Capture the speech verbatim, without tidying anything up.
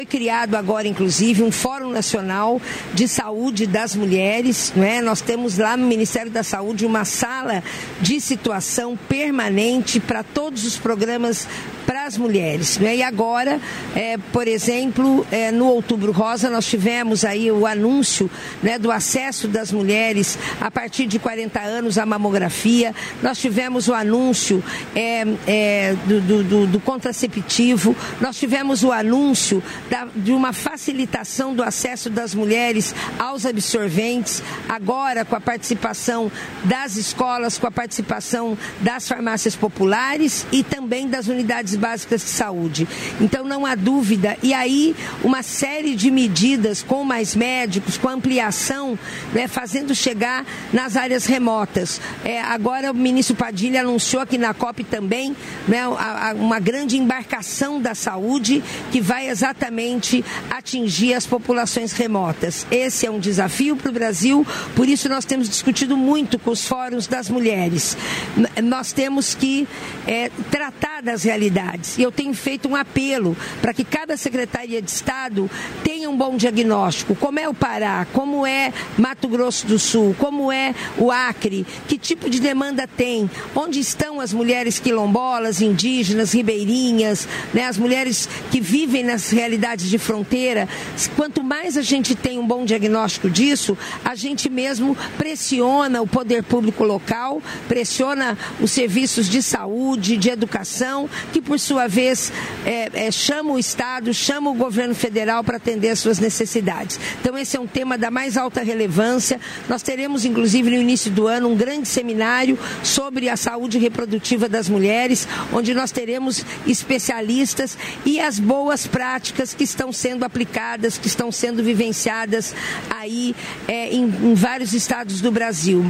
Foi criado agora, inclusive, um Fórum Nacional de Saúde das Mulheres, não é? Nós temos lá no Ministério da Saúde uma sala de situação permanente para todos os programas para as mulheres, né? E agora, é, por exemplo, é, no Outubro Rosa, nós tivemos aí o anúncio, né, do acesso das mulheres a partir de quarenta anos à mamografia, nós tivemos o anúncio é, é, do, do, do, do contraceptivo, nós tivemos o anúncio da, de uma facilitação do acesso das mulheres aos absorventes, agora com a participação das escolas, com a participação das farmácias populares e também das unidades básicas de saúde. Então não há dúvida, e aí uma série de medidas com mais médicos, com ampliação, né, fazendo chegar nas áreas remotas. É, agora o ministro Padilha anunciou aqui na COP também, né, a, a, uma grande embarcação da saúde que vai exatamente atingir as populações remotas. Esse é um desafio para o Brasil, por isso nós temos discutido muito com os fóruns das mulheres. Nós temos que é, tratar das realidades. E eu tenho feito um apelo para que cada Secretaria de Estado tenha um bom diagnóstico. Como é o Pará, como é Mato Grosso do Sul, como é o Acre, que tipo de demanda tem, onde estão as mulheres quilombolas, indígenas, ribeirinhas, né, as mulheres que vivem nas realidades de fronteira. Quanto mais a gente tem um bom diagnóstico disso, a gente mesmo pressiona o poder público local, pressiona os serviços de saúde, de educação, que por sua vez é, é, chama o Estado, chama o governo federal para atender as suas necessidades. Então esse é um tema da mais alta relevância. Nós teremos inclusive no início do ano um grande seminário sobre a saúde reprodutiva das mulheres, onde nós teremos especialistas e as boas práticas que estão sendo aplicadas, que estão sendo vivenciadas aí é, em, em vários estados do Brasil.